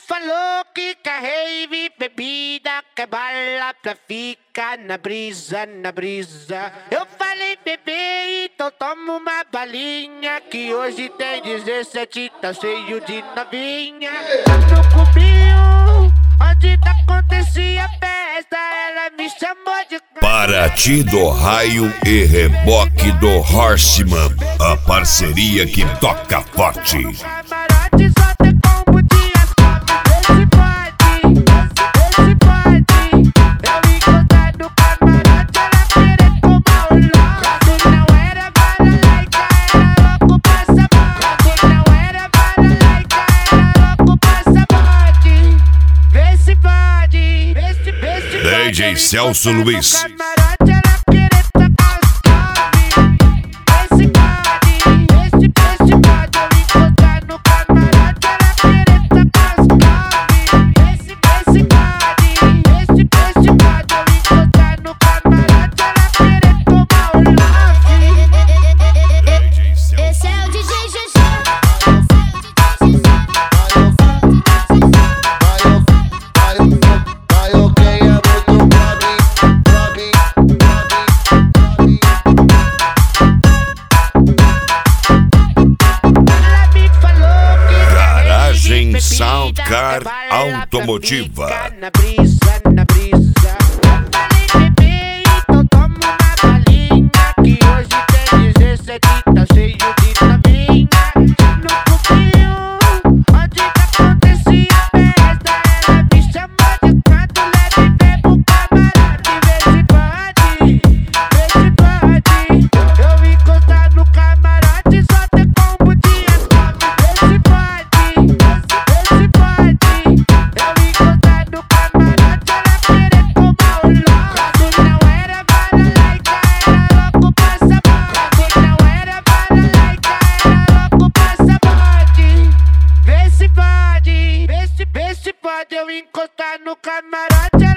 falou que quer rave, bebida, quer bala pra ficar na brisa, na brisa. Eu falei, bebê, então toma uma balinha, que hoje tem 17, tá cheio de novinha. No cubinho, onde acontecia a festa, ela me chamou de... Paraty do Raio e Reboque do Horseman, a parceria que toca forte. Camarote só tem combo de asfalto, esse pode, esse pode. Eu encontrar no camarote, ela querer tomar o lote. Não era balalaica, era louco pra sabor. Não era balalaica, era louco pra sabor. Vê se pode, vê se pode. DJ Celso Luiz. Soundcar Automotiva. Na brisa, na brisa. Eu falei, bebê, então toma uma balinha, que hoje tem 17, tá cheio de novinha. No cubinho, onde acontecia a festa, ela me chamou de canto, leve, bebo camarote. Vê se pode, vê se pode. Eu encostar no camarote, só tem combo de asfalto. Vê se pode. Vê se pode eu encostar no camarote.